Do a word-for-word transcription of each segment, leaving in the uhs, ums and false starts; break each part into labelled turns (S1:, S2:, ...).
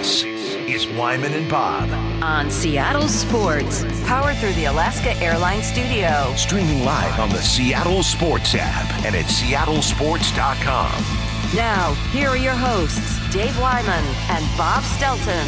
S1: This is Wyman and Bob
S2: on Seattle Sports, powered through the Alaska Airlines studio.
S1: Streaming live on the Seattle Sports app and at seattle sports dot com.
S2: Now, here are your hosts, Dave Wyman and Bob Stelton.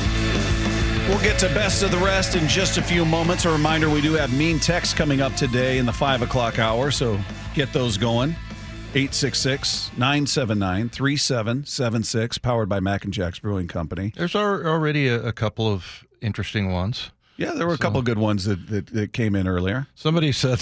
S3: We'll get to best of the rest in just a few moments. A reminder, we do have mean texts coming up today in the five o'clock hour, so get those going. eight six six, nine seven nine, three seven seven six, powered by Mac and Jack's Brewing Company.
S4: There's already a, a couple of interesting ones.
S3: Yeah, there were a
S4: so,
S3: couple of good ones that, that, that came in earlier.
S4: Somebody said,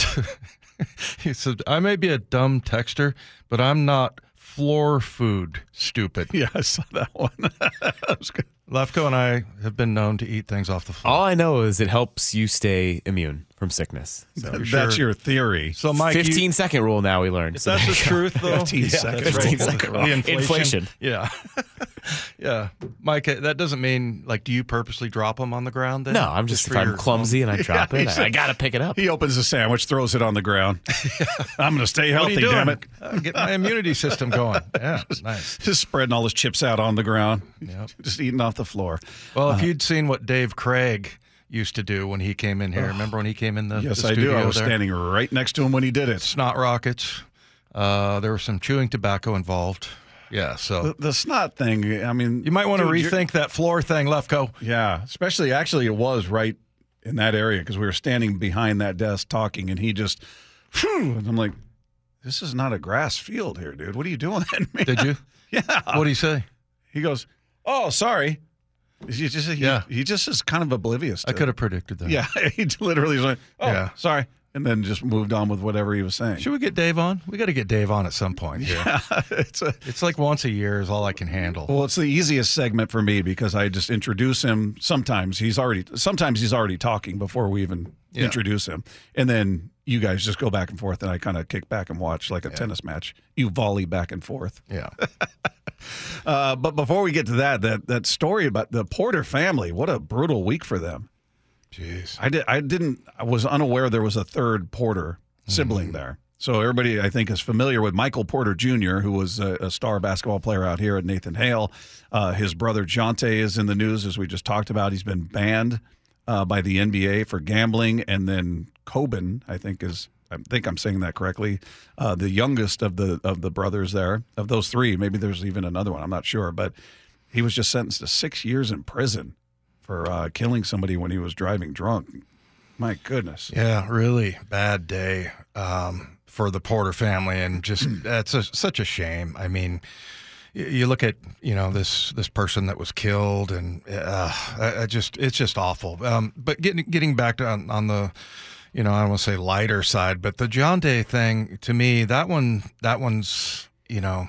S4: he said, I may be a dumb texter, but I'm not floor food stupid.
S3: Yeah, I saw that one. That was good.
S4: Lefko and I have been known to eat things off the floor.
S5: All I know is it helps you stay immune from sickness. So.
S3: That's
S4: sure.
S3: your theory.
S4: So, Mike,
S5: fifteen
S4: you,
S5: second rule now we learned.
S4: So that's the truth, though.
S3: fifteen
S4: yeah,
S3: seconds.
S4: That's
S5: fifteen
S4: right.
S5: second
S4: The
S5: rule.
S4: inflation.
S5: Inflation.
S4: Yeah. Yeah. Mike, that doesn't mean, like, do you purposely drop them on the ground then?
S5: No, I'm just,
S4: just
S5: if I'm
S4: your
S5: clumsy
S4: own...
S5: and I drop
S3: Yeah,
S5: it,
S3: said,
S5: I, I got to pick it up.
S3: He opens a sandwich, throws it on the ground. I'm going to stay
S4: What are
S3: healthy,
S4: you doing?
S3: damn it.
S4: Uh, get my immunity system going. Yeah, nice.
S3: Just spreading all his chips out on the ground.
S4: Yep.
S3: Just eating off the floor.
S4: Well, if
S3: Uh,
S4: you'd seen what Dave Craig used to do when he came in here, remember when he came in the,
S3: yes,
S4: the
S3: I
S4: studio
S3: do. I was
S4: there?
S3: standing right next to him when he did it.
S4: Snot rockets. Uh, there was some chewing tobacco involved. Yeah, so
S3: The, the snot thing, I mean...
S4: you might want to
S3: dude, you're-
S4: rethink that floor thing, Lefko.
S3: Yeah, especially, actually, it was right in that area because we were standing behind that desk talking, and he just... Phew, and I'm like, this is not a grass field here, dude. What are you doing?
S4: Did you?
S3: Yeah.
S4: What did he say?
S3: He goes, oh, sorry. He just, he,
S4: Yeah.
S3: he just is kind of oblivious to
S4: I
S3: it.
S4: could have predicted that.
S3: Yeah, he literally was like, oh,
S4: Yeah.
S3: sorry. And then just moved on with whatever he was saying.
S4: Should we get Dave on? We got to get Dave on at some point here.
S3: Yeah, it's a...
S4: It's like once a year is all I can handle.
S3: Well, it's the easiest segment for me because I just introduce him. Sometimes he's already sometimes he's already talking before we even
S4: Yeah.
S3: introduce him. And then you guys just go back and forth and I kind of kick back and watch like a
S4: Yeah.
S3: tennis match. You volley back and forth.
S4: Yeah.
S3: Uh, but before we get to that, that that story about the Porter family, what a brutal week for them.
S4: Jeez.
S3: I did I didn't I was unaware there was a third Porter sibling there. So everybody, I think, is familiar with Michael Porter Junior, who was a, a star basketball player out here at Nathan Hale. Uh, his brother Jonte is in the news, as we just talked about. He's been banned uh, by the N B A for gambling. And then Coben, I think is, I think I'm saying that correctly, uh, the youngest of the of the brothers there, of those three. Maybe there's even another one. I'm not sure. But he was just sentenced to six years in prison for uh, killing somebody when he was driving drunk. My goodness.
S4: Yeah, really bad day um, for the Porter family, and just that's a, such a shame. I mean, you, you look at you know this this person that was killed, and uh, I, I just it's just awful. Um, but getting getting back to on, on the you know I don't want to say lighter side, but the John Day thing, to me, that one that one's you know.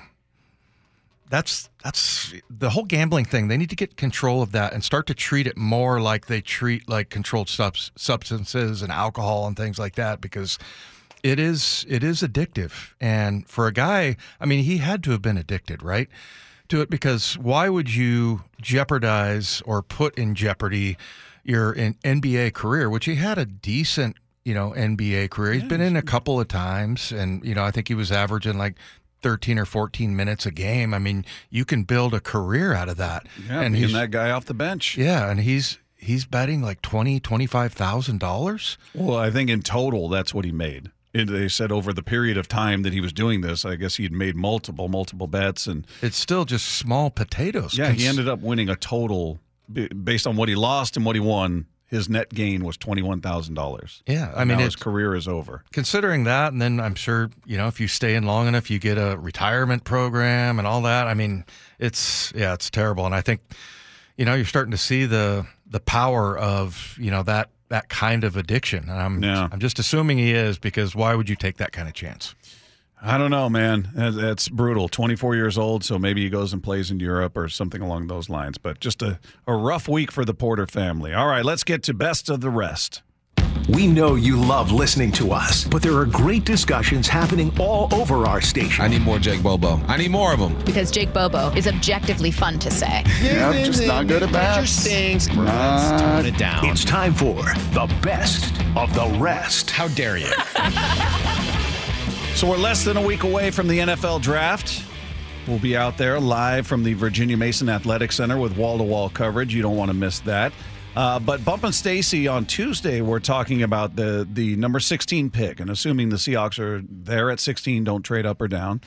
S4: That's that's the whole gambling thing. They need to get control of that and start to treat it more like they treat like controlled subs- substances and alcohol and things like that, because it is it is addictive. And for a guy, I mean, he had to have been addicted, right, to it, because why would you jeopardize or put in jeopardy your N B A career, which he had a decent, you know, N B A career. He's been in a couple of times, and you know, I think he was averaging like thirteen or fourteen minutes a game. I mean, you can build a career out of that.
S3: Yeah,
S4: and
S3: being
S4: he's
S3: that guy off the bench.
S4: Yeah, and he's he's betting like twenty, twenty-five thousand dollars.
S3: Well, I think in total that's what he made. It, they said over the period of time that he was doing this, I guess he had made multiple, multiple bets, and
S4: It's still just small potatoes.
S3: yeah, he ended up winning a total b- based on what he lost and what he won. His net gain was twenty-one thousand dollars.
S4: Yeah, I mean,
S3: now his
S4: it's,
S3: career is over.
S4: considering that, and then I'm sure, you know, if you stay in long enough, you get a retirement program and all that. I mean, it's, yeah, it's terrible. And I think, you know, you're starting to see the the power of, you know, that that kind of addiction. And I'm,
S3: Yeah.
S4: I'm just assuming he is, because why would you take that kind of chance?
S3: I don't know, man. That- That's brutal. twenty-four years old, so maybe he goes and plays in Europe or something along those lines. But just a, a rough week for the Porter family. All right, let's get to best of the rest.
S1: We know you love listening to us, but there are great discussions happening all over our station.
S6: I need more Jake Bobo. I need more of them.
S7: Because Jake Bobo is objectively fun to say.
S8: Yeah, I'm just not good at that.
S6: Stinks.
S8: Let's
S6: tone it down.
S1: It's time for the best of the rest.
S6: How dare you?
S3: So we're less than a week away from the N F L draft. will be out there live from the Virginia Mason Athletic Center with wall-to-wall coverage. You don't want to miss that. Uh, but Bump and Stacy on Tuesday, we're talking about the the number sixteen pick, and assuming the Seahawks are there at sixteen, don't trade up or down.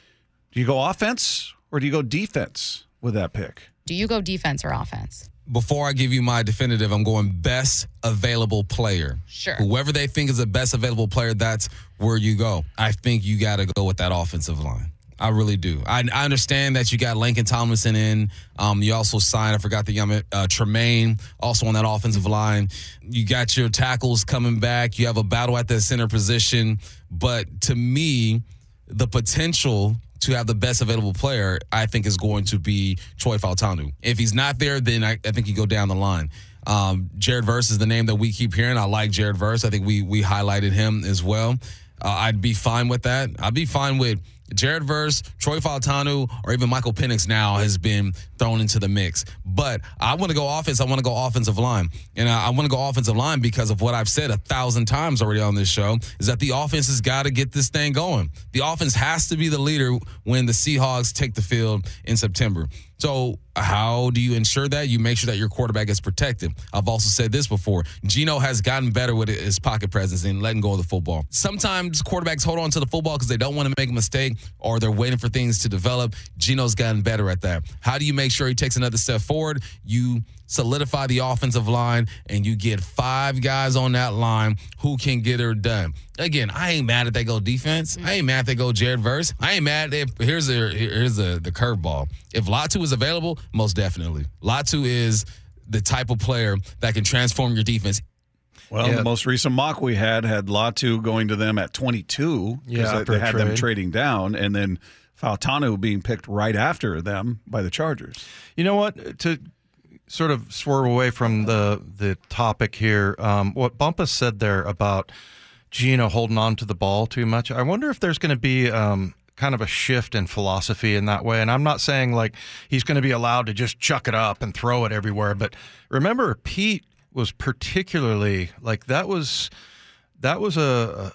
S3: Do you go offense or do you go defense with that pick?
S7: Do you go defense or offense?
S6: Before I give you my definitive, I'm going best available player.
S7: Sure.
S6: Whoever they think is the best available player, that's where you go. I think you got to go with that offensive line. I really do. I, I understand that you got Laken Tomlinson in. Um, you also signed, I forgot the young uh, Tremaine, also on that offensive line. You got your tackles coming back. You have a battle at the center position. But to me, the potential to have the best available player, I think, is going to be Troy Fautanu. If he's not there, then I, I think you go down the line. Um, Jared Verse is the name that we keep hearing. I like Jared Verse. I think we we highlighted him as well. Uh, I'd be fine with that. I'd be fine with Jared Verse, Troy Fautanu, or even Michael Penix now has been thrown into the mix. But I want to go offense. I want to go offensive line. And I, I want to go offensive line because of what I've said a thousand times already on this show, is that the offense has got to get this thing going. The offense has to be the leader when the Seahawks take the field in September. So how do you ensure that? You make sure that your quarterback is protected. I've also said this before. Geno has gotten better with his pocket presence and letting go of the football. Sometimes quarterbacks hold on to the football because they don't want to make a mistake or they're waiting for things to develop. Geno's gotten better at that. How do you make sure he takes another step forward? You solidify the offensive line, and you get five guys on that line who can get her done. Again, I ain't mad if they go defense. I ain't mad if they go Jared Verse. I ain't mad if here's a here's a, the curveball. If Latu is available, most definitely. Latu is the type of player that can transform your defense.
S3: Well,
S4: Yeah.
S3: the most recent mock we had had Latu going to them at twenty-two because
S4: Yeah,
S3: they,
S4: after
S3: they
S4: a
S3: had them
S4: trade.
S3: trading down, and then Fautanu being picked right after them by the Chargers.
S4: You know what? To sort of swerve away from the the topic here, um, what Bumpus said there about Geno holding on to the ball too much, I wonder if there's going to be um, kind of a shift in philosophy in that way. And I'm not saying like he's going to be allowed to just chuck it up and throw it everywhere, but remember Pete was particularly like that was that was a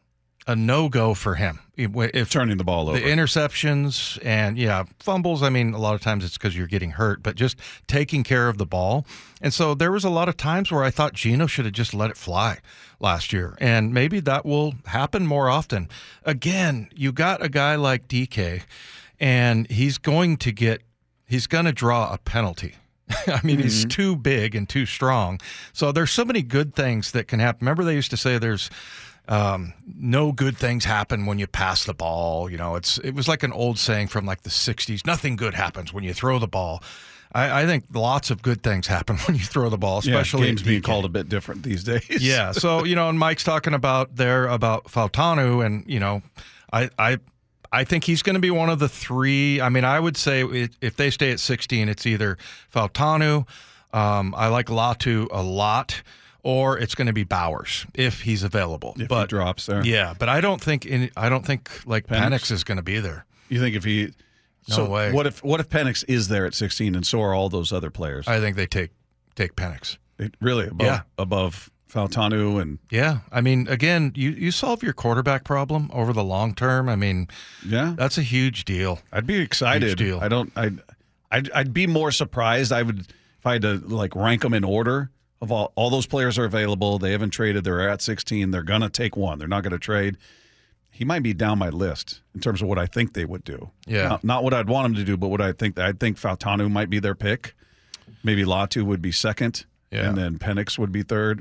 S4: a no-go for him. If
S3: Turning the ball over.
S4: the interceptions and, yeah, fumbles, I mean, a lot of times it's because you're getting hurt, but just taking care of the ball. And so there was a lot of times where I thought Geno should have just let it fly last year, and maybe that will happen more often. Again, you got a guy like D K, and he's going to get – he's going to draw a penalty. I mean, mm-hmm. he's too big and too strong. So there's so many good things that can happen. Remember they used to say there's – Um, no good things happen when you pass the ball. You know, it's it was like an old saying from like the sixties. Nothing good happens when you throw the ball. I, I think lots of good things happen when you throw the ball, especially
S3: yeah, games being
S4: D K.
S3: called a bit different these days.
S4: Yeah. So, you know, and Mike's talking about there about Fautanu, and, you know, I I I think he's going to be one of the three. I mean, I would say it, if they stay at sixteen, it's either Fautanu, um, I like Latu a lot, or it's going to be Bowers if he's available.
S3: If
S4: but,
S3: he drops there.
S4: Yeah, but I don't think in, I don't think like
S3: Penix?
S4: Penix is going to be there.
S3: You think if he
S4: No
S3: so
S4: way.
S3: What if what if Penix is there at sixteen and so are all those other players?
S4: I think they take take Penix.
S3: It, really above
S4: Yeah.
S3: above Fautanu and
S4: Yeah, I mean, again, you you solve your quarterback problem over the long term. I mean,
S3: yeah,
S4: that's a huge deal.
S3: I'd be excited.
S4: Huge deal.
S3: I don't. I'd, I'd. I'd be more surprised. I would if I had to like rank them in order of all. All those players are available. They haven't traded. They're at sixteen. They're gonna take one. They're not gonna trade. He might be down my list in terms of what I think they would do.
S4: Yeah,
S3: not, not what I'd want him to do, but what I think. I think Fautanu might be their pick. Maybe Latu would be second,
S4: Yeah.
S3: and then Penix would be third.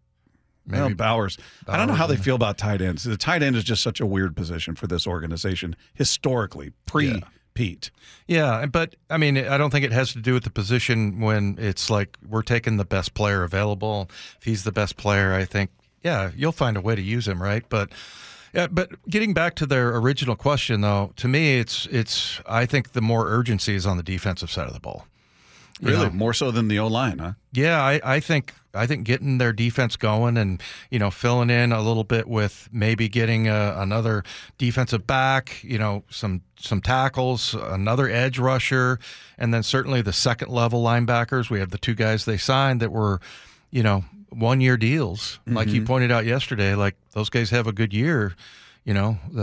S4: Maybe
S3: Well, Bowers. I don't know
S4: Bowers,
S3: how they
S4: yeah.
S3: feel about tight ends. The tight end is just such a weird position for this organization historically, pre-Pete.
S4: Yeah, but I mean, I don't think it has to do with the position when it's like we're taking the best player available. If he's the best player, I think, yeah, you'll find a way to use him, right? But yeah, but getting back to their original question, though, to me, it's it's. I think the more urgency is on the defensive side of the ball. You
S3: Really,
S4: know?
S3: more so than the O-line, huh?
S4: Yeah, I, I think I think getting their defense going and, you know, filling in a little bit with maybe getting a, another defensive back, you know, some some tackles, another edge rusher, and then certainly the second level linebackers. We have the two guys they signed that were, you know, one year deals. Mm-hmm. Like you pointed out yesterday, like those guys have a good year. You know, the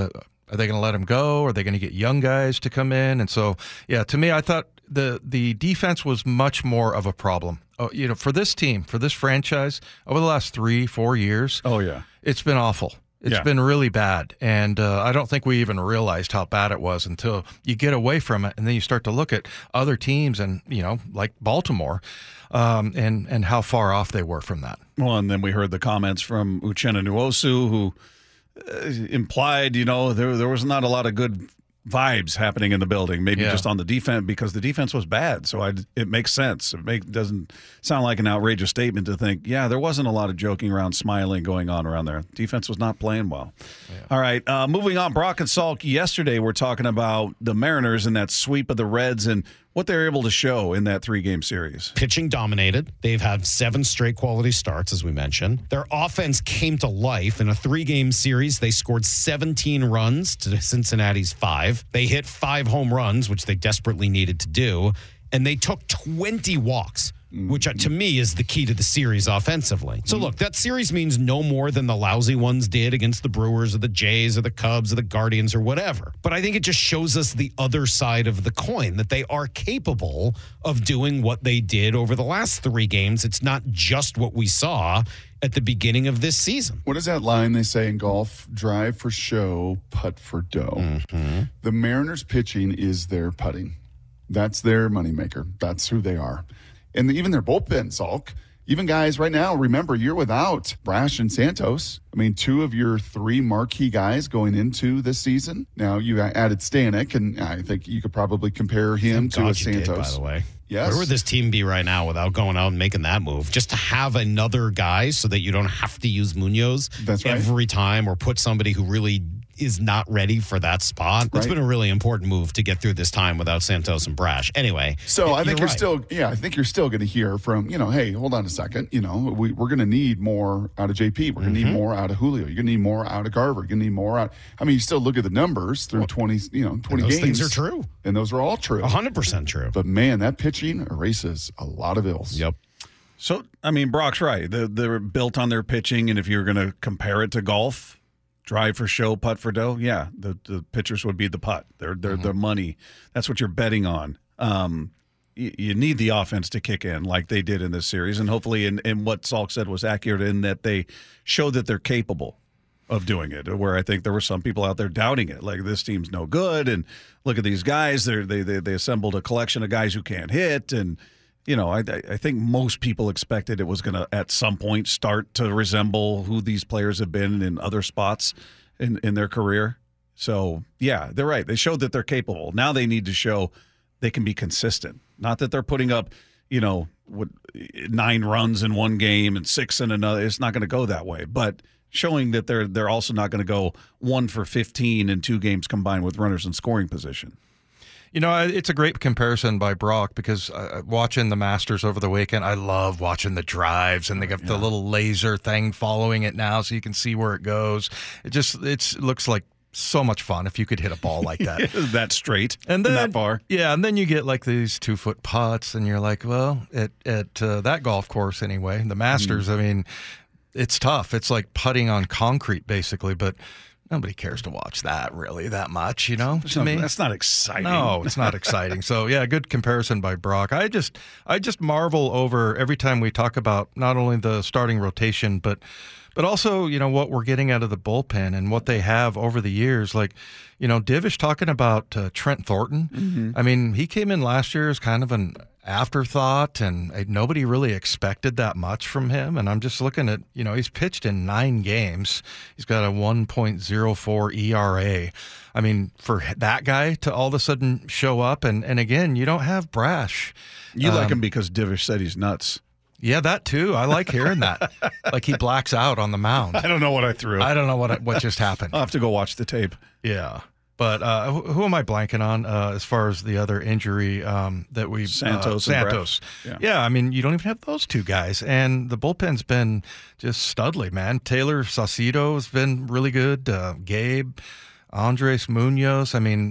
S4: Are they going to let him go? Are they going to get young guys to come in? And so, yeah, to me, I thought the the defense was much more of a problem. Oh, you know, for this team, for this franchise, over the last three, four years,
S3: Oh, yeah.
S4: it's been awful. It's
S3: Yeah.
S4: been really bad. And uh, I don't think we even realized how bad it was until you get away from it. And then you start to look at other teams and, you know, like Baltimore um, and, and how far off they were from that.
S3: Well, and then we heard the comments from Uchenna Nwosu, who uh, implied, you know, there there was not a lot of good vibes happening in the building, maybe
S4: Yeah.
S3: just on the defense, because the defense was bad. So I, it makes sense. It make, doesn't sound like an outrageous statement to think, yeah, there wasn't a lot of joking around, smiling going on around there. Defense was not playing well. Yeah. All right, uh, moving on. Brock and Salk, yesterday we're talking about the Mariners and that sweep of the Reds and what they're able to show in that three-game series.
S9: Pitching dominated. They've had seven straight quality starts, as we mentioned. Their offense came to life. In a three-game series, they scored seventeen runs to Cincinnati's five. They hit five home runs, which they desperately needed to do, and they took twenty walks, which uh, to me is the key to the series offensively. So look, that series means no more than the lousy ones did against the Brewers or the Jays or the Cubs or the Guardians or whatever. But I think it just shows us the other side of the coin, that they are capable of doing what they did over the last three games. It's not just what we saw at the beginning of this season.
S8: What is that line they say in golf? Drive for show, putt for dough.
S9: Mm-hmm.
S8: The Mariners pitching is their putting. That's their moneymaker. That's who they are. And even their bullpen, Salk, even guys right now, remember, you're without Brash and Santos. I mean, two of your three marquee guys going into this season. Now, you added Stanek, and I think you could probably compare him
S9: Thank
S8: to
S9: God
S8: a
S9: you
S8: Santos.
S9: did, by the way.
S8: Yes.
S9: Where would this team be right now without going out and making that move? Just to have another guy so that you don't have to use Munoz
S8: That's right.
S9: every time or put somebody who really is not ready for that spot. It's
S8: Right.
S9: been a really important move to get through this time without Santos and Brash. Anyway,
S8: So I think you're
S9: right.
S8: still, yeah, I think you're still going to hear from, you know, hey, hold on a second. You know, we, we're going to need more out of J P. We're going to
S9: Mm-hmm.
S8: need more out of Julio. You're going to need more out of Garver. You're going to need more out. I mean, you still look at the numbers through twenty, you know, twenty
S9: those
S8: games.
S9: things are true.
S8: And those are all true.
S9: one hundred percent true.
S8: But man, that pitching erases a lot of ills.
S9: Yep.
S3: So, I mean, Brock's right. They're, they're built on their pitching, and if you're going to compare it to golf, drive for show, putt for dough, yeah, the, the pitchers would be the putt. They're, they're
S9: Mm-hmm.
S3: the money. That's what you're betting on. Um, you, you need the offense to kick in like they did in this series, and hopefully in, in what Salk said was accurate in that they showed that they're capable of doing it, where I think there were some people out there doubting it, like this team's no good, and look at these guys. They're, they they they assembled a collection of guys who can't hit, and you know, I I think most people expected it was going to at some point start to resemble who these players have been in other spots in in their career. So yeah, they're right. They showed that they're capable. Now they need to show they can be consistent. Not that they're putting up, you know, what, nine runs in one game and six in another. It's not going to go that way, but showing that they're they're also not going to go one for fifteen in two games combined with runners in scoring position.
S4: You know, it's a great comparison by Brock because uh, watching the Masters over the weekend, I love watching the drives, and they got
S3: yeah.
S4: the little laser thing following it now so you can see where it goes. It just it's, it looks like so much fun if you could hit a ball like that.
S3: that straight
S4: And then,
S3: that far.
S4: Yeah, and then you get like these two-foot putts, and you're like, well, at, at uh, that golf course anyway, the Masters, mm. I mean, it's tough. It's like putting on concrete, basically, but nobody cares to watch that really that much, you know, to
S3: no,
S4: me.
S3: That's not exciting.
S4: No, it's not exciting. So, yeah, good comparison by Brock. I just I just marvel over every time we talk about not only the starting rotation, but but also, you know, what we're getting out of the bullpen and what they have over the years. Like, you know, Divish talking about uh, Trent Thornton. Mm-hmm. I mean, he came in last year as kind of an afterthought, and uh, nobody really expected that much from him. And I'm just looking at, you know, he's pitched in nine games. He's got a one point oh four E R A. I mean, for that guy to all of a sudden show up, and, and again, you don't have Brash.
S3: You
S4: um,
S3: like him because Divish said he's nuts.
S4: Yeah, that too. I like hearing that. Like he blacks out on the mound.
S3: I don't know what I threw.
S4: I don't know what what just happened.
S3: I'll have to go watch the tape.
S4: Yeah. But uh, who, who am I blanking on uh, as far as the other injury um, that we
S3: Santos?
S4: Uh, Santos.
S3: Yeah.
S4: yeah, I mean, you don't even have those two guys. And the bullpen's been just studly, man. Taylor Saucedo has been really good. Uh, Gabe, Andres Munoz. I mean, that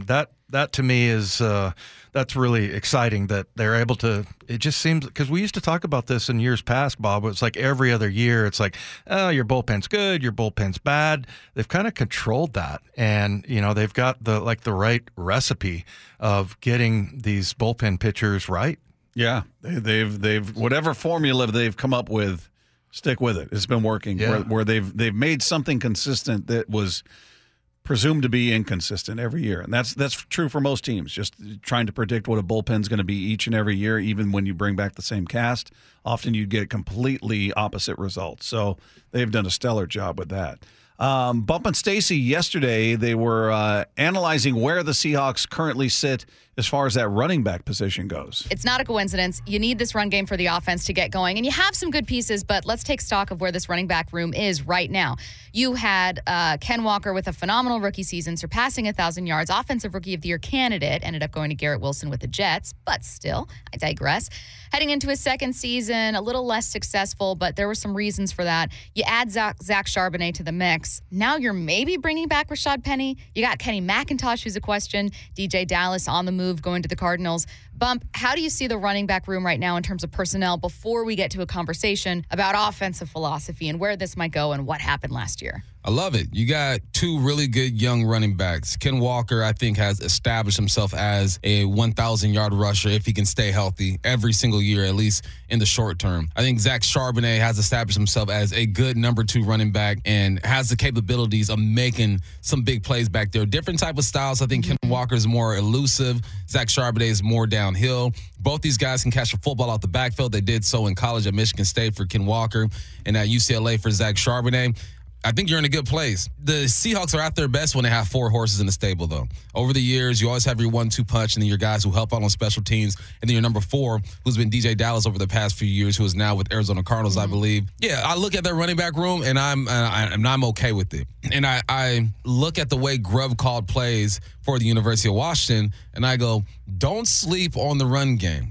S4: that to me is uh, that's really exciting that they're able to. It just seems because we used to talk about this in years past, Bob. It's like every other year, it's like, oh, your bullpen's good, your bullpen's bad. They've kind of controlled that, and you know they've got the like the right recipe of getting these bullpen pitchers right.
S3: Yeah, they, they've they've whatever formula they've come up with, stick with it. It's been working.
S4: Yeah.
S3: Where, where they've they've made something consistent that was presumed to be inconsistent every year, and that's that's true for most teams. Just trying to predict what a bullpen's going to be each and every year, even when you bring back the same cast, often you get completely opposite results. So they've done a stellar job with that. Um, Bump and Stacy yesterday, they were uh, analyzing where the Seahawks currently sit as far as that running back position goes.
S7: It's not a coincidence. You need this run game for the offense to get going, and you have some good pieces, but let's take stock of where this running back room is right now. You had uh, Ken Walker with a phenomenal rookie season, surpassing one thousand yards, offensive rookie of the year candidate, ended up going to Garrett Wilson with the Jets, but still, I digress. Heading into his second season, a little less successful, but there were some reasons for that. You add Zach, Zach Charbonnet to the mix. Now you're maybe bringing back Rashad Penny. You got Kenny McIntosh, who's a question. D J Dallas on the move, going to the Cardinals. Bump, how do you see the running back room right now in terms of personnel before we get to a conversation about offensive philosophy and where this might go and what happened last year?
S6: I love it. You got two really good young running backs. Ken Walker, I think, has established himself as a one thousand yard rusher if he can stay healthy every single year, at least in the short term. I think Zach Charbonnet has established himself as a good number two running back and has the capabilities of making some big plays back there. Different type of styles. I think Ken Walker is more elusive. Zach Charbonnet is more downhill. Both these guys can catch a football out the backfield. They did so in college at Michigan State for Ken Walker and at U C L A for Zach Charbonnet. I think you're in a good place. The Seahawks are at their best when they have four horses in the stable, though. Over the years, you always have your one two punch, and then your guys who help out on special teams, and then your number four, who's been D J Dallas over the past few years, who is now with Arizona Cardinals, mm-hmm. I believe. Yeah, I look at their running back room, and I'm uh, and I'm okay with it. And I, I look at the way Grubb called plays for the University of Washington, and I go, don't sleep on the run game.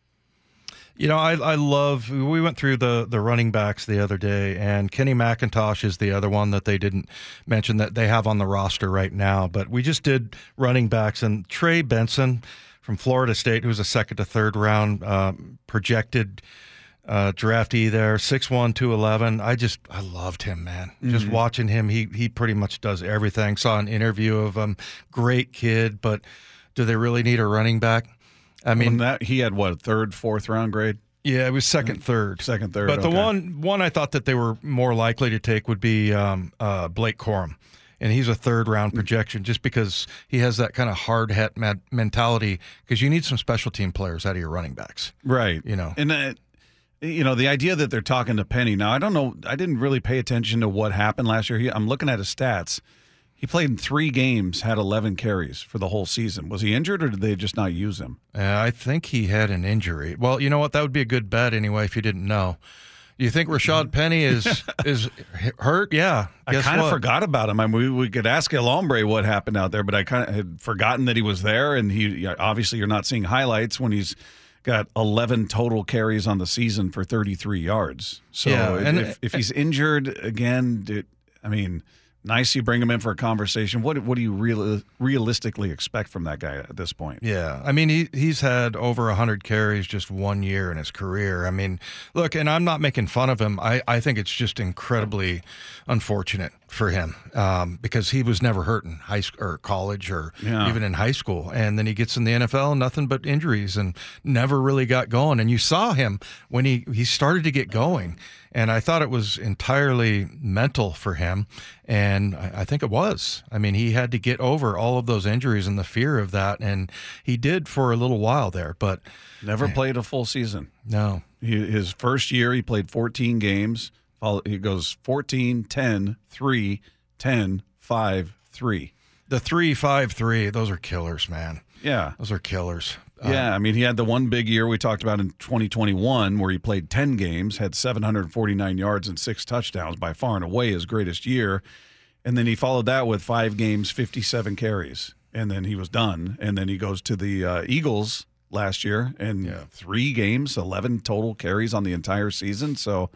S4: You know, I, I love, we went through the, the running backs the other day, and Kenny McIntosh is the other one that they didn't mention that they have on the roster right now. But we just did running backs, and Trey Benson from Florida State, who's a second to third round um, projected uh, draftee there, six one, two eleven. I just, I loved him, man. Mm-hmm. Just watching him, he he pretty much does everything. Saw an interview of him, great kid, but do they really need a running back? I mean,
S3: well, that he had what, third, fourth round grade?
S4: Yeah, it was second, third,
S3: second, third.
S4: But the
S3: okay.
S4: one one I thought that they were more likely to take would be um, uh, Blake Corum, and he's a third round projection just because he has that kind of hard hat mentality. Because you need some special team players out of your running backs,
S3: right?
S4: You know,
S3: and uh, you know the idea that they're talking to Penny now. I don't know. I didn't really pay attention to what happened last year. He, I'm looking at his stats. He played in three games, had eleven carries for the whole season. Was he injured, or did they just not use him?
S4: Uh, I think he had an injury. Well, you know what? That would be a good bet anyway if you didn't know. You think Rashad Penny is is hurt? Yeah.
S3: I kind of forgot about him. I mean, we, we could ask El Hombre what happened out there, but I kind of had forgotten that he was there. And he obviously you're not seeing highlights when he's got eleven total carries on the season for thirty-three yards. So
S4: yeah, and
S3: if, if he's injured again, did, I mean – nice you bring him in for a conversation. What what do you real, realistically expect from that guy at this point?
S4: Yeah, I mean, he he's had over one hundred carries just one year in his career. I mean, look, and I'm not making fun of him. I, I think it's just incredibly unfortunate for him um, because he was never hurt in high school or college or yeah. even in high school. And then he gets in the N F L, nothing but injuries and never really got going. And you saw him when he, he started to get going. And I thought it was entirely mental for him. And I, I think it was. I mean, he had to get over all of those injuries and the fear of that. And he did for a little while there, but
S3: never
S4: man.
S3: played a full season.
S4: No.
S3: He, his first year, he played fourteen games. He goes fourteen, ten, three, ten, five, three.
S4: The three, five, three, those are killers, man.
S3: Yeah.
S4: Those are killers.
S3: Yeah, I mean, he had the one big year we talked about in twenty twenty-one where he played ten games, had seven hundred forty-nine yards and six touchdowns, by far and away his greatest year. And then he followed that with five games, fifty-seven carries, and then he was done. And then he goes to the uh, Eagles last year and yeah. three games, eleven total carries on the entire season. So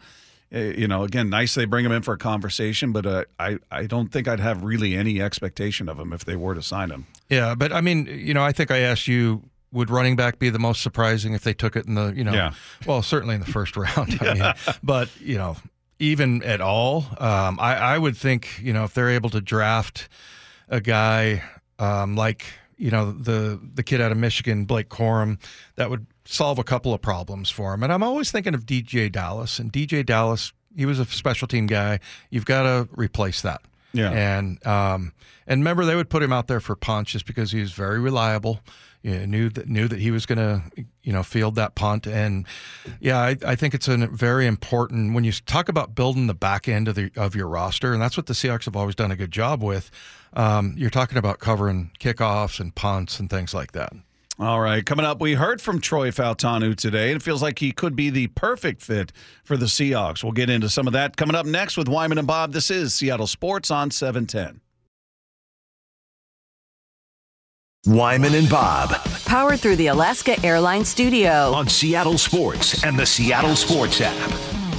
S3: uh, you know, again, nice they bring him in for a conversation, but uh, I, I don't think I'd have really any expectation of him if they were to sign him.
S4: Yeah, but I mean, you know, I think I asked you, would running back be the most surprising if they took it in the, you know,
S3: Yeah.
S4: well, certainly in the first round. I mean, but, you know, even at all, um, I, I would think, you know, if they're able to draft a guy um, like, you know, the the kid out of Michigan, Blake Corum, that would solve a couple of problems for him. And I'm always thinking of D J Dallas. And D J Dallas, he was a special team guy. You've got to replace that.
S3: Yeah.
S4: And um, and remember, they would put him out there for punt just because he was very reliable. You know, knew that knew that he was going to, you know, field that punt. And yeah, I, I think it's a very important when you talk about building the back end of the of your roster, and that's what the Seahawks have always done a good job with. Um, you're talking about covering kickoffs and punts and things like that.
S3: All right, coming up, we heard from Troy Fautanu today, and it feels like he could be the perfect fit for the Seahawks. We'll get into some of that coming up next with Wyman and Bob. This is Seattle Sports on seven ten.
S1: Wyman and Bob
S2: Powered through the Alaska Airlines Studio.
S1: on Seattle Sports and the Seattle Sports app.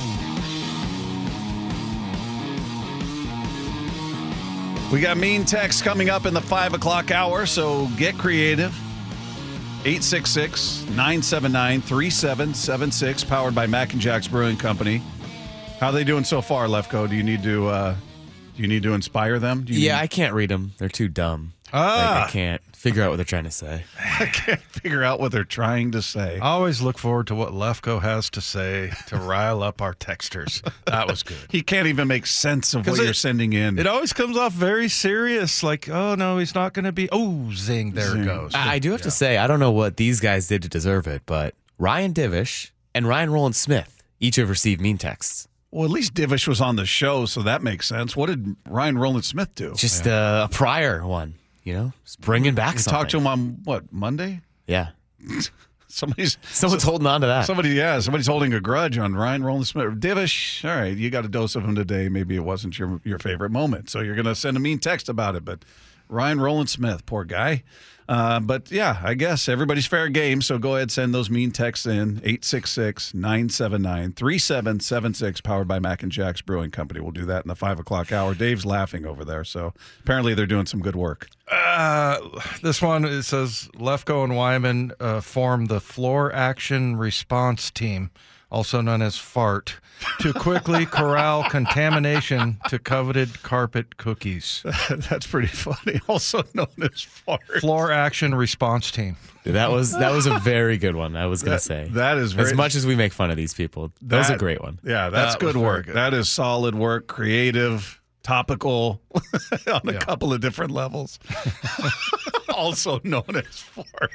S3: We got mean text coming up in the five o'clock hour, so get creative. eight six six, nine seven nine, three seven seven six, powered by Mac and Jack's Brewing Company. How are they doing so far, Lefko? Do you need to uh, do you need to inspire them? Do you
S5: Yeah,
S3: need-
S5: I can't read them. They're too dumb.
S4: Ah.
S5: Like, I can't figure out what they're trying to say.
S3: I can't figure out what they're trying to say.
S4: I always look forward to what Lefko has to say to rile up our texters. That was good.
S3: He can't even make sense of what
S4: 'Cause it-
S3: you're sending in.
S4: It always comes off very serious, like, oh, no, he's not going to be. Oh, zing, there
S3: Zing.
S4: it goes.
S5: I, I do have to say, I don't know what these guys did to deserve it, but Ryan Divish and Ryan Roland Smith each have received mean texts.
S3: Well, at least Divish was on the show, so that makes sense. What did Ryan Roland Smith do?
S5: Just uh, a prior one, you know? Just bringing back
S3: You
S5: something.
S3: talked to him on, what, Monday?
S5: Yeah.
S3: Somebody's
S5: Someone's holding on to that.
S3: Somebody, yeah, somebody's holding a grudge on Ryan Roland Smith. Divish, all right, you got a dose of him today. Maybe it wasn't your your favorite moment, so you're going to send a mean text about it. But Ryan Roland Smith, poor guy. Uh, but yeah, I guess everybody's fair game. So go ahead, send those mean texts in eight six six, nine seven nine, three seven seven six, powered by Mac and Jack's Brewing Company. We'll do that in the five o'clock hour. Dave's laughing over there, so apparently they're doing some good work.
S4: Uh, this one, it says Lefko and Wyman uh, form the Floor Action Response Team, also known as FART, to quickly corral contamination to coveted carpet cookies.
S3: That's pretty funny. Also known as fart.
S4: Floor Action Response Team.
S5: That was that was a very good one, I was going
S3: That-
S5: to say.
S3: that is very-
S5: As much as we make fun of these people, that, was a great one.
S3: Yeah, that's
S4: That
S3: good
S4: was very
S3: work.
S4: good.
S3: That is solid work, creative, topical, on a
S4: Yeah.
S3: couple of different levels. Also known as fart.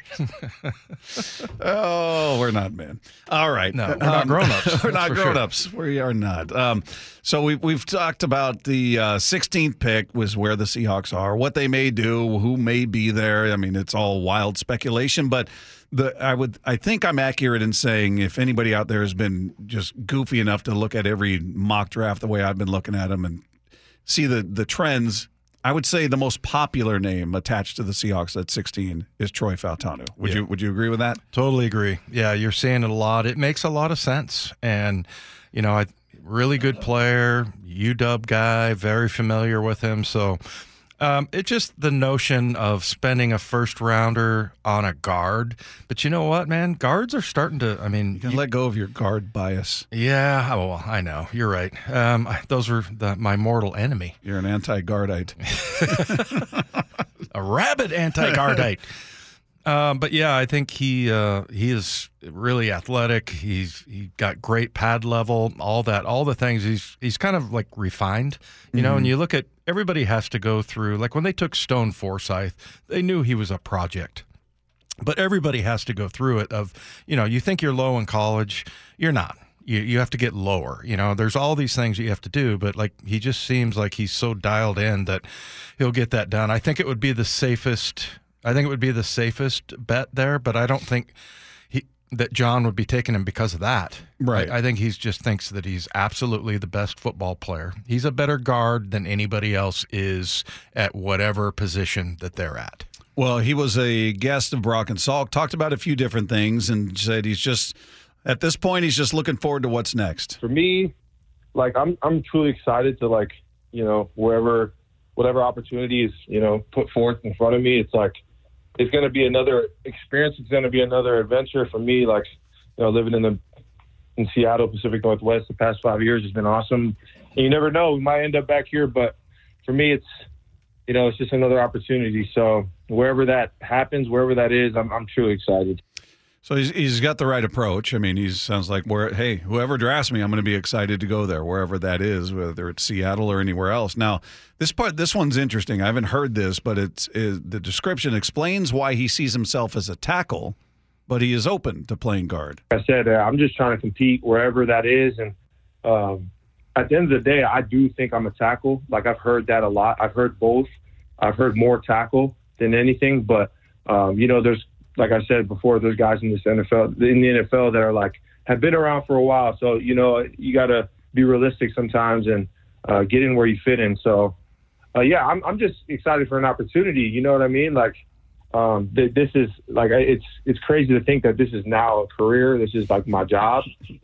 S3: Oh, we're not men. All right.
S4: No, we're not grown-ups.
S3: We're not
S4: That's for sure.
S3: grown-ups. We are not. Um, so we, we've talked about the uh, sixteenth pick was where the Seahawks are, what they may do, who may be there. I mean, it's all wild speculation, but the I would I think I'm accurate in saying if anybody out there has been just goofy enough to look at every mock draft the way I've been looking at them and see the the trends, I would say the most popular name attached to the Seahawks at sixteen is Troy Fautanu. Would
S4: Yeah.
S3: you would you agree with that?
S4: Totally agree. Yeah, you're seeing it a lot. It makes a lot of sense. And, you know, I really good player, U W guy, very familiar with him. So um, it's just the notion of spending a first rounder on a guard. But you know what, man? Guards are starting to, I mean,
S3: You can let go of your guard bias.
S4: yeah, oh, well, I know. You're right. Um, those are the, my mortal enemy.
S3: You're an anti-guardite.
S4: A rabid anti-guardite. Um, but yeah, I think he uh, he is really athletic. He's he got great pad level, all that, all the things. He's he's kind of like refined, you know. And you look at everybody has to go through. Like when they took Stone Forsythe, they knew he was a project. But everybody has to go through it. Of you know, you think you're low in college, you're not. You you have to get lower. You know, there's all these things you have to do. But like he just seems like he's so dialed in that he'll get that done. I think it would be the safest. I think it would be the safest bet there, but I don't think he that John would be taking him because of that.
S3: Right.
S4: I, I think he just thinks that he's absolutely the best football player. He's a better guard than anybody else is at whatever position that they're at.
S3: Well, he was a guest of Brock and Salk, talked about a few different things, and said he's just, at this point, he's just looking forward to what's next.
S10: For me, like I'm I'm truly excited to like you know wherever whatever opportunity is you know put forth in front of me. It's like it's going to be another experience. It's going to be another adventure for me. Like you know living in the in Seattle, Pacific Northwest, the past five years has been awesome. And you never know, we might end up back here, but for me, it's you know it's just another opportunity. So wherever that happens, wherever that is, I'm I'm truly excited.
S3: So he's he's got the right approach. I mean, he sounds like where hey, whoever drafts me, I'm going to be excited to go there, wherever that is, whether it's Seattle or anywhere else. Now, this part, this one's interesting. I haven't heard this, but it's it, the description explains why he sees himself as a tackle, but he is open to playing guard.
S10: Like I said, uh, I'm just trying to compete wherever that is, and um, at the end of the day, I do think I'm a tackle. Like I've heard that a lot. I've heard both. I've heard more tackle than anything, but um, you know, there's. Like I said before, there's guys in this N F L, in the N F L that are like have been around for a while. So you know you got to be realistic sometimes and uh, get in where you fit in. So uh, yeah, I'm I'm just excited for an opportunity. You know what I mean? Like um, th- this is like it's it's crazy to think that this is now a career. This is like my job.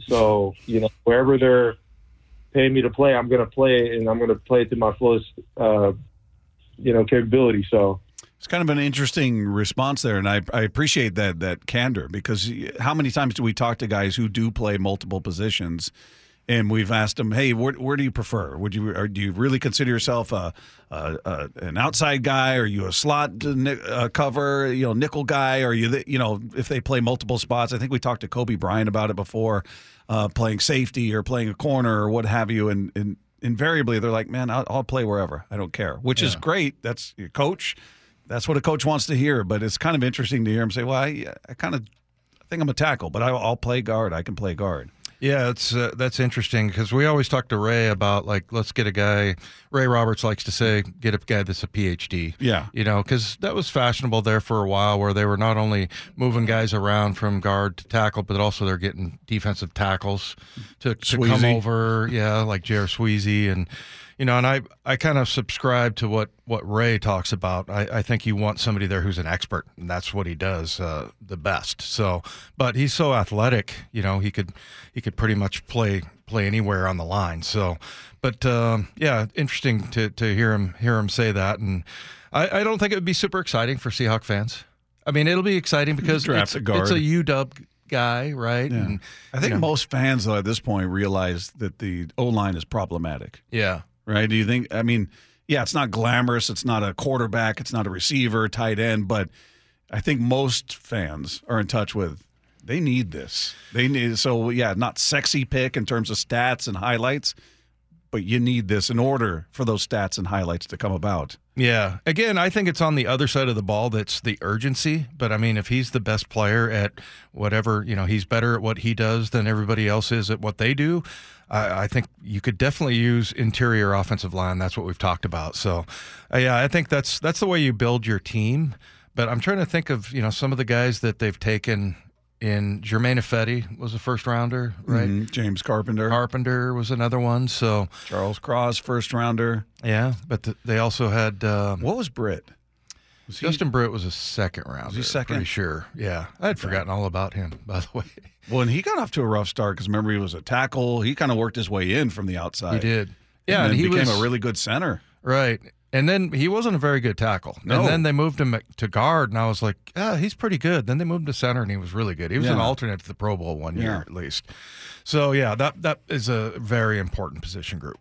S10: So you know wherever they're paying me to play, I'm gonna play and I'm gonna play it to my fullest uh, you know capability. So.
S3: It's kind of an interesting response there, and I, I appreciate that that candor, because how many times do we talk to guys who do play multiple positions, and we've asked them, hey, where, where do you prefer? Would you or do you really consider yourself a, a, a an outside guy? Are you a slot uh, cover, you know, nickel guy? Are you the, you know if they play multiple spots? I think we talked to Kobe Bryant about it before, uh, playing safety or playing a corner or what have you, and, and invariably they're like, man, I'll, I'll play wherever, I don't care, which yeah. is great. That's your coach. That's what a coach wants to hear, but it's kind of interesting to hear him say, well, I, I kind of I think I'm a tackle, but I'll, I'll play guard. I can play guard.
S4: Yeah, it's uh, that's interesting because we always talk to Ray about, like, let's get a guy, Ray Roberts likes to say, get a guy that's a P H D.
S3: Yeah.
S4: You know, because that was fashionable there for a while where they were not only moving guys around from guard to tackle, but also they're getting defensive tackles to, to come over, yeah, like J R. Sweezy and – you know, and I, I kind of subscribe to what, what Ray talks about. I, I think you want somebody there who's an expert, and that's what he does uh, the best. So, but he's so athletic, you know, he could he could pretty much play play anywhere on the line. So, but um, yeah, interesting to, to hear him hear him say that. And I, I don't think it would be super exciting for Seahawk fans. I mean, it'll be exciting because it's,
S3: a
S4: it's a U W guy, right?
S3: Yeah.
S4: And,
S3: I think
S4: you know,
S3: most fans, though, at this point realize that the O-line is problematic.
S4: Yeah.
S3: Right? Do you think, I mean, yeah, it's not glamorous. It's not a quarterback. It's not a receiver, tight end. But I think most fans are in touch with, they need this. They need, so yeah, not sexy pick in terms of stats and highlights, but you need this in order for those stats and highlights to come about.
S4: Yeah. Again, I think it's on the other side of the ball that's the urgency. But, I mean, if he's the best player at whatever, you know, he's better at what he does than everybody else is at what they do, I, I think you could definitely use interior offensive line. That's what we've talked about. So, uh, yeah, I think that's that's the way you build your team. But I'm trying to think of, you know, some of the guys that they've taken in. Jermaine Ifedi was a first rounder, right?
S3: Mm-hmm. James Carpenter.
S4: Carpenter was another one. So
S3: Charles Cross, first rounder.
S4: Yeah, but th- they also had um,
S3: what was Britt?
S4: Was Justin he, Britt was a second rounder.
S3: Was he second?
S4: Pretty sure. Yeah, I had forgotten all about him, by the way.
S3: Well, and he got off to a rough start because remember he was a tackle. He kind of worked his way in from the outside.
S4: He did. Yeah,
S3: and,
S4: and he
S3: became
S4: was
S3: a really good center.
S4: Right. And then he wasn't a very good tackle.
S3: No.
S4: And then they moved him to guard, and I was like, ah, he's pretty good. Then they moved him to center, and he was really good. He was
S3: yeah.
S4: an alternate to the Pro Bowl one year
S3: yeah.
S4: at least. So, yeah, that that is a very important position group.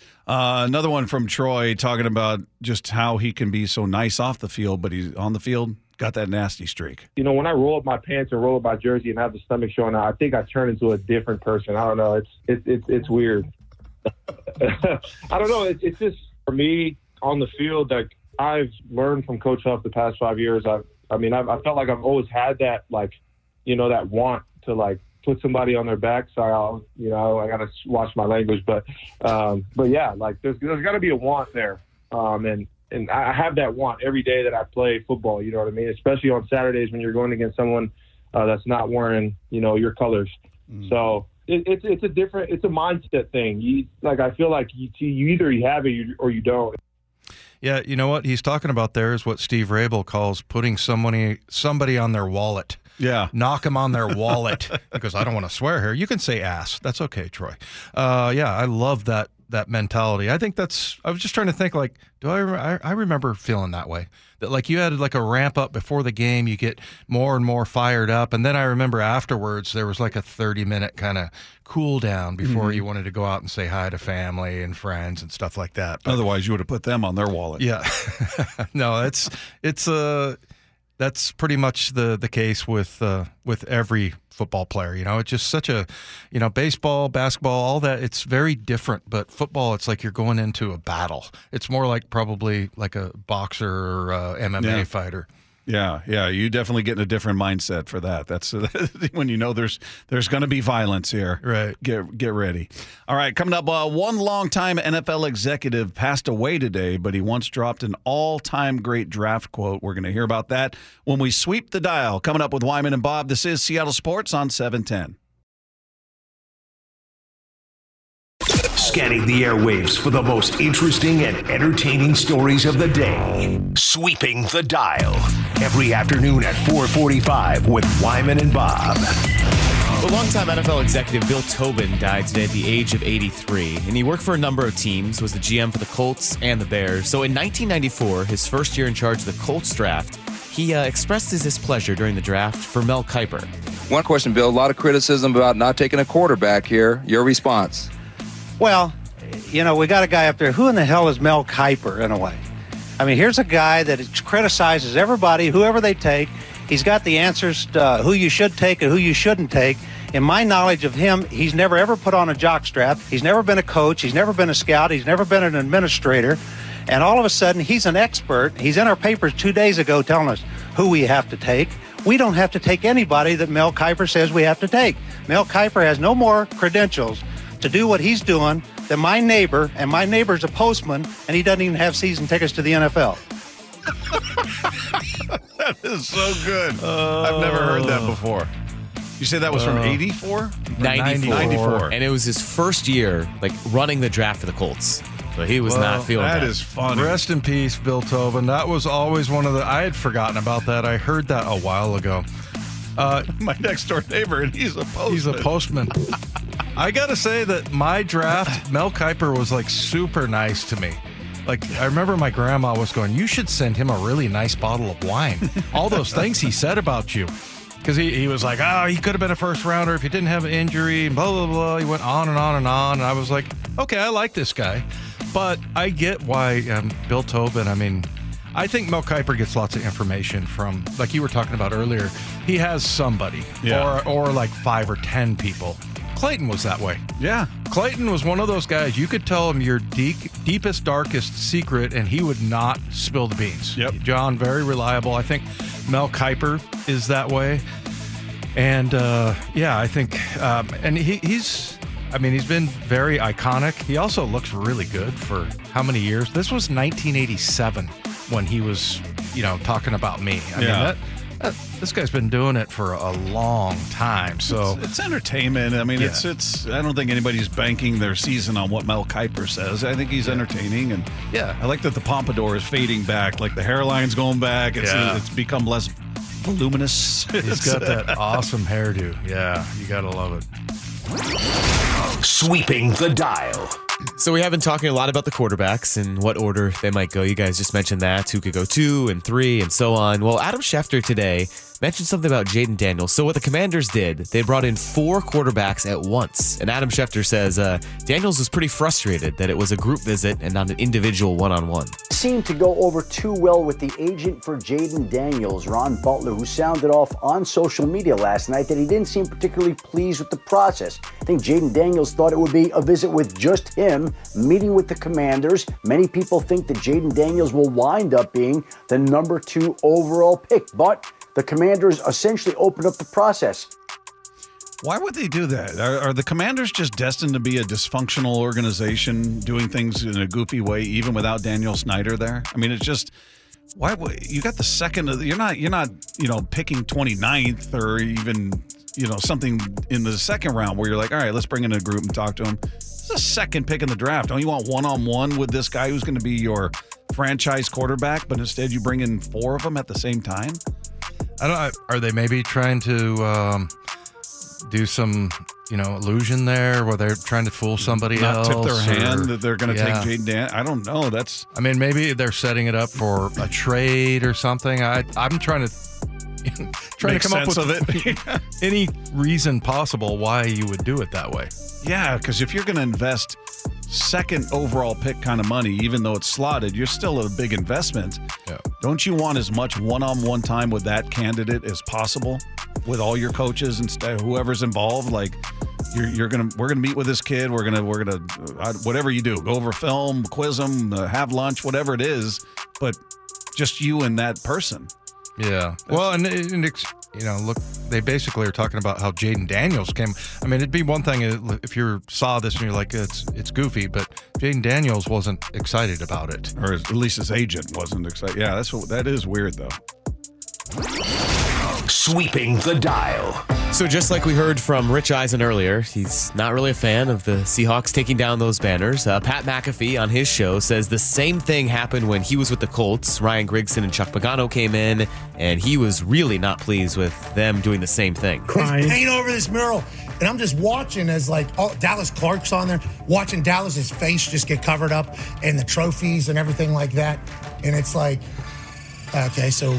S3: Uh, another one from Troy talking about just how he can be so nice off the field, but he's on the field, got that nasty streak.
S10: You know, when I roll up my pants and roll up my jersey and have the stomach showing out, I think I turn into a different person. I don't know. It's it's it's, it's weird. I don't know. It's, it's just, for me, on the field, like, I've learned from Coach Huff the past five years. I, I mean, I've, I felt like I've always had that, like, you know, that want to, like, put somebody on their back. So I'll, you know, I got to watch my language, but, um, but yeah, like, there's, there's got to be a want there. Um, and, and I have that want every day that I play football, you know what I mean? Especially on Saturdays when you're going against someone uh, that's not wearing, you know, your colors. Mm. So it, it's, it's a different, it's a mindset thing. You, like, I feel like you, you either you have it or you don't.
S4: Yeah, you know what he's talking about there is what Steve Rabel calls putting somebody somebody on their wallet.
S3: Yeah.
S4: knock them on their wallet. Because I don't want to swear here. You can say ass. That's okay, Troy. Uh, yeah, I love that that mentality. I think that's, I was just trying to think like, do I, I, I remember feeling that way. That like you had like a ramp up before the game, you get more and more fired up. And then I remember afterwards, there was like a thirty minute kind of cool down before mm-hmm. you wanted to go out and say hi to family and friends and stuff like that. But,
S3: otherwise you would have put them on their wallet.
S4: Yeah. No, it's, it's uh, that's pretty much the, the case with, uh, with every football player. You know, it's just such a, you know, baseball, basketball, all that. It's very different, but football, it's like you're going into a battle. It's more like probably like a boxer or uh, M M A
S3: yeah.
S4: fighter.
S3: Yeah, yeah, you definitely get in a different mindset for that. That's uh, when you know there's there's going to be violence here.
S4: Right.
S3: Get get ready. All right, coming up, uh, one longtime N F L executive passed away today, but he once dropped an all-time great draft quote. We're going to hear about that when we sweep the dial. Coming up with Wyman and Bob, this is Seattle Sports on seven ten.
S1: Scanning the airwaves for the most interesting and entertaining stories of the day. Sweeping the Dial. Every afternoon at four forty-five with Wyman and Bob.
S5: The longtime N F L executive Bill Tobin died today at the age of eighty-three, and he worked for a number of teams, was the G M for the Colts and the Bears. So in nineteen ninety-four, his first year in charge of the Colts draft, he uh, expressed his displeasure during the draft for Mel Kiper.
S11: One question, Bill. A lot of criticism about not taking a quarterback here. Your response?
S12: Well, you know, we got a guy up there. Who in the hell is Mel Kiper, in a way? I mean, here's a guy that criticizes everybody, whoever they take. He's got the answers to uh, who you should take and who you shouldn't take. In my knowledge of him, he's never ever put on a jockstrap. He's never been a coach. He's never been a scout. He's never been an administrator. And all of a sudden, he's an expert. He's in our papers two days ago telling us who we have to take. We don't have to take anybody that Mel Kiper says we have to take. Mel Kiper has no more credentials to do what he's doing than my neighbor, and my neighbor's a postman, and he doesn't even have season tickets to the N F L.
S3: That is so good. Uh, I've never heard that before. You say that was uh, from eighty-four?
S5: ninety-four.
S3: ninety-four.
S5: And it was his first year, like, running the draft for the Colts. So he was
S4: well,
S5: not feeling that.
S3: That is funny.
S4: Rest in peace, Bill Tobin. That was always one of the, I had forgotten about that. I heard that a while ago.
S3: Uh, my next door neighbor, and he's a postman.
S4: He's a postman. I got to say that my draft, Mel Kiper was like super nice to me. Like, I remember my grandma was going, you should send him a really nice bottle of wine. All those things he said about you. Because he, he was like, oh, he could have been a first rounder if he didn't have an injury, and blah, blah, blah. He went on and on and on. And I was like, okay, I like this guy. But I get why um, Bill Tobin, I mean, I think Mel Kiper gets lots of information from, like you were talking about earlier, he has somebody
S3: yeah.
S4: or, or like five or ten people. Clayton was that way.
S3: Yeah.
S4: Clayton was one of those guys, you could tell him your deep, deepest, darkest secret, and he would not spill the beans.
S3: Yep.
S4: John, very reliable. I think Mel Kiper is that way. And, uh, yeah, I think, um, and he, he's, I mean, he's been very iconic. He also looks really good for how many years? This was nineteen eighty-seven when he was, you know, talking about me. I
S3: yeah.
S4: mean, that, that, this guy's been doing it for a long time. So
S3: it's, it's entertainment. I mean,
S4: yeah.
S3: it's it's. I don't think anybody's banking their season on what Mel Kiper says. I think he's yeah. entertaining, and
S4: yeah,
S3: I like that the pompadour is fading back, like the hairline's going back. It's
S4: yeah.
S3: it's become less voluminous.
S4: He's got that awesome hairdo. Yeah, you gotta love it.
S1: Sweeping the Dial.
S5: So we have been talking a lot about the quarterbacks and what order they might go. You guys just mentioned that. Who could go two and three and so on. Well, Adam Schefter today mentioned something about Jayden Daniels. So what the Commanders did, they brought in four quarterbacks at once. And Adam Schefter says uh, Daniels was pretty frustrated that it was a group visit and not an individual one-on-one.
S13: Seemed to go over too well with the agent for Jayden Daniels, Ron Butler, who sounded off on social media last night that he didn't seem particularly pleased with the process. I think Jayden Daniels thought it would be a visit with just him, meeting with the Commanders. Many people think that Jayden Daniels will wind up being the number two overall pick, but the Commanders essentially opened up the process.
S3: Why would they do that? Are, are the Commanders just destined to be a dysfunctional organization doing things in a goofy way, even without Daniel Snyder there? I mean, it's just, why would you got the second of the, you're not, you're not, you know, picking twenty-ninth or even, you know, something in the second round where you're like, all right, let's bring in a group and talk to him. It's a second pick in the draft. Don't you want one-on-one with this guy who's going to be your franchise quarterback, but instead you bring in four of them at the same time?
S4: I don't. Are they maybe trying to um, do some, you know, illusion there, where they're trying to fool somebody
S3: Not
S4: else?
S3: tip their
S4: or-
S3: hand that they're going to
S4: Yeah.
S3: take Jaden Dan. I don't know. That's.
S4: I mean, maybe they're setting it up for a trade or something. I, I'm trying to trying
S3: Make
S4: to come up
S3: sense
S4: with
S3: of it.
S4: any reason possible why you would do it that way.
S3: Yeah, because if you're going to invest second overall pick kind of money, even though it's slotted, you're still a big investment.
S4: Yeah.
S3: Don't you want as much one-on-one time with that candidate as possible, with all your coaches and st- whoever's involved? Like, you're, you're gonna, we're gonna meet with this kid. We're gonna, we're gonna, uh, whatever you do, go over film, quiz them, uh, have lunch, whatever it is. But just you and that person.
S4: Yeah. Well, and, and it's, you know, look, they basically are talking about how Jaden Daniels came. I mean, it'd be one thing if you saw this and you're like, it's it's goofy, but Jaden Daniels wasn't excited about it,
S3: or at least his agent wasn't excited. Yeah, that's what, that is weird though.
S1: Sweeping the dial.
S5: So just like we heard from Rich Eisen earlier, he's not really a fan of the Seahawks taking down those banners. Uh, Pat McAfee on his show says the same thing happened when he was with the Colts. Ryan Grigson and Chuck Pagano came in, and he was really not pleased with them doing the same thing.
S14: There's paint over this mural, and I'm just watching as like oh, Dallas Clark's on there, watching Dallas's face just get covered up and the trophies and everything like that, and it's like, okay, so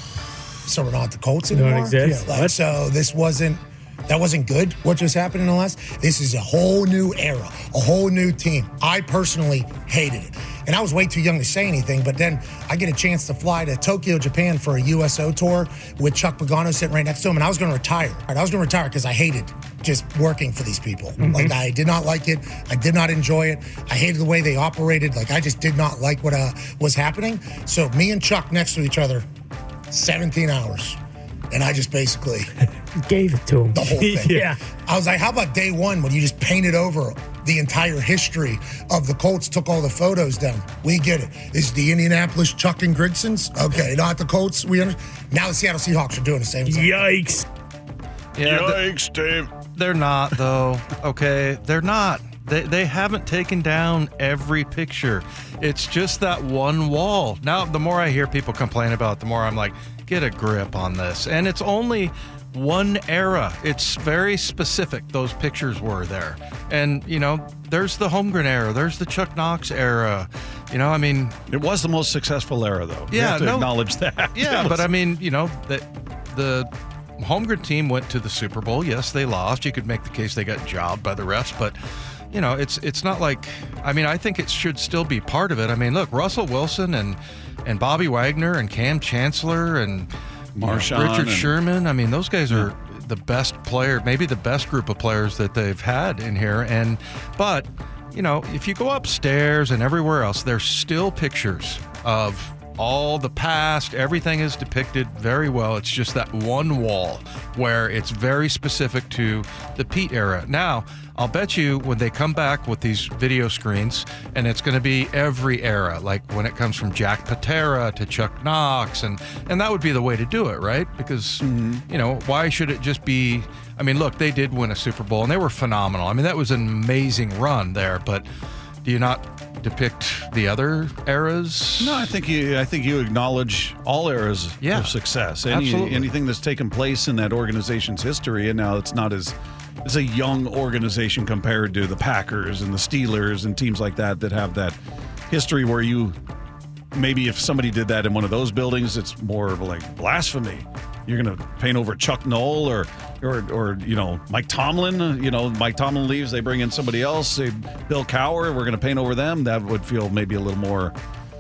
S14: so we're not the Colts
S15: You don't
S14: anymore.
S15: exist?
S14: Yeah, like,
S15: What?
S14: so this wasn't that wasn't good. What just happened in the last? This is a whole new era, a whole new team. I personally hated it, and I was way too young to say anything. But then I get a chance to fly to Tokyo, Japan for a U S O tour with Chuck Pagano sitting right next to him, and I was going to retire. I was going to retire because I hated just working for these people.
S15: Mhm.
S14: Like I did not like it. I did not enjoy it. I hated the way they operated. Like I just did not like what uh, was happening. So me and Chuck next to each other, seventeen hours, and I just basically
S15: gave it to him.
S14: The whole thing.
S15: Yeah.
S14: I was like, how about day one when you just painted over the entire history of the Colts, took all the photos down? We get it. This is the Indianapolis Chuck and Grigsons. Okay, not the Colts. We under- Now the Seattle Seahawks are doing the same thing.
S15: Yikes.
S4: Yeah,
S3: Yikes, Dave.
S4: They're not, though. Okay, they're not. They they haven't taken down every picture. It's just that one wall. Now, the more I hear people complain about it, the more I'm like, get a grip on this. And it's only one era. It's very specific. Those pictures were there. And, you know, there's the Holmgren era. There's the Chuck Knox era. You know, I mean.
S3: It was the most successful era, though. You
S4: Yeah,
S3: have to
S4: no,
S3: acknowledge that.
S4: Yeah,
S3: It was-
S4: but I mean, you know, that the Holmgren team went to the Super Bowl. Yes, they lost. You could make the case they got jobbed by the refs, but you know, it's it's not like. I mean, I think it should still be part of it. I mean, look, Russell Wilson and and Bobby Wagner and Cam Chancellor and you know,
S3: Marshawn
S4: Richard
S3: and-
S4: Sherman. I mean, those guys are the best player, maybe the best group of players that they've had in here. And but you know, if you go upstairs and everywhere else, there's still pictures of all the past. Everything is depicted very well. It's just that one wall where it's very specific to the Pete era. Now, I'll bet you when they come back with these video screens, and it's going to be every era, like when it comes from Jack Patera to Chuck Knox, and and that would be the way to do it, right? Because you know, why should it just be? I mean, look, they did win a Super Bowl, and they were phenomenal. I mean, that was an amazing run there, but do you not depict the other eras?
S3: No, I think you. I think you acknowledge all eras
S4: Yeah.
S3: of success. Any,
S4: Absolutely.
S3: anything that's taken place in that organization's history, and now it's not as it's a young organization compared to the Packers and the Steelers and teams like that that have that history where you maybe if somebody did that in one of those buildings, it's more of like blasphemy. You're going to paint over Chuck Noll or, or, or you know, Mike Tomlin. You know, Mike Tomlin leaves, they bring in somebody else. Say Bill Cowher, we're going to paint over them. That would feel maybe a little more.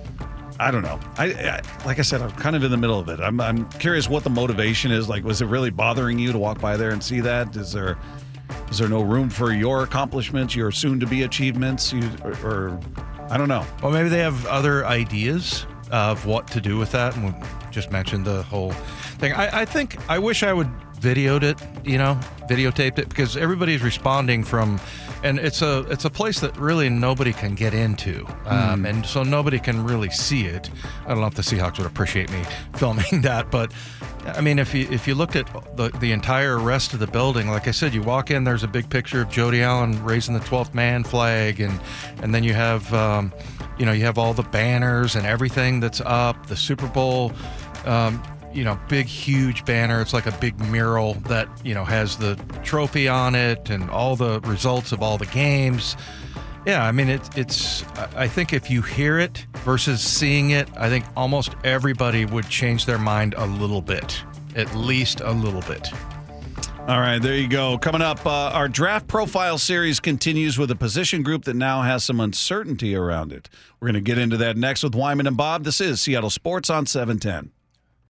S3: I don't know. I, I like I said, I'm kind of in the middle of it. I'm, I'm curious what the motivation is. Like, was it really bothering you to walk by there and see that? Is there, is there no room for your accomplishments, your soon-to-be achievements, you, or, or I don't know.
S4: Well, maybe they have other ideas of what to do with that, and we just mentioned the whole thing. I, I think I wish I would videoed it, you know, videotaped it, because everybody's responding from, and it's a it's a place that really nobody can get into, um,
S3: Mm.
S4: and so nobody can really see it. I don't know if the Seahawks would appreciate me filming that, but I mean, if you if you looked at the the entire rest of the building, like I said, you walk in, there's a big picture of Jody Allen raising the twelfth man flag, and and then you have um, you know you have all the banners and everything that's up, the Super Bowl. Um, you know, big, huge banner. It's like a big mural that, you know, has the trophy on it and all the results of all the games. Yeah, I mean, it, it's, I think if you hear it versus seeing it, I think almost everybody would change their mind a little bit, at least a little bit.
S3: All right, there you go. Coming up, uh, our draft profile series continues with a position group that now has some uncertainty around it. We're going to get into that next with Wyman and Bob. This is Seattle Sports on seven ten.